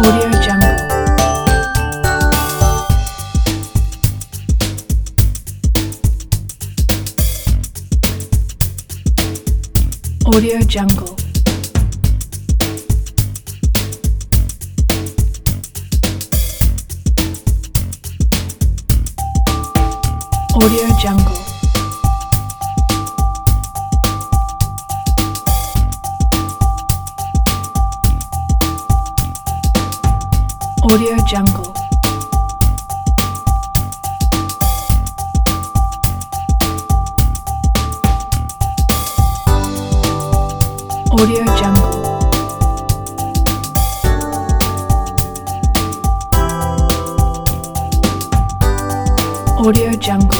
Audio Jungle. Audio Jungle. Audio Jungle. Audio Jungle. Audio Jungle. Audio Jungle.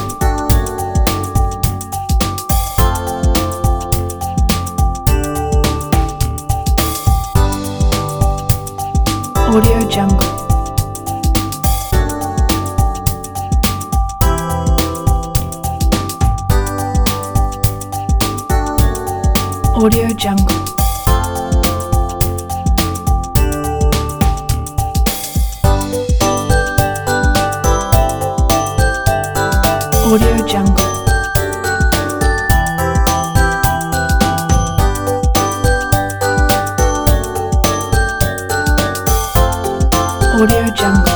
Audio Jungle. Audio Jungle. Audio Jungle. Audio Jungle.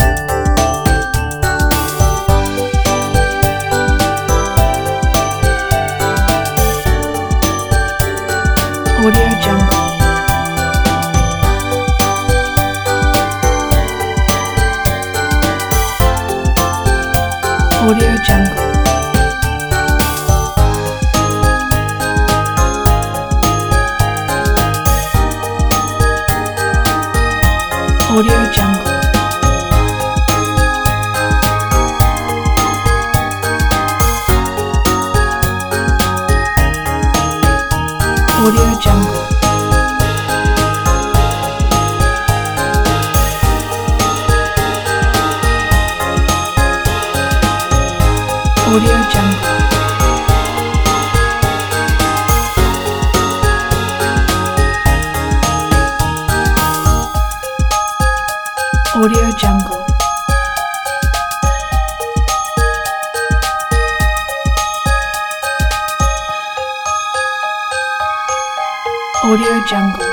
Audio Jungle. Audio Jungle. Audio Jungle. Audio Jungle. Audio Jungle. Audio Jungle. Audio Jungle.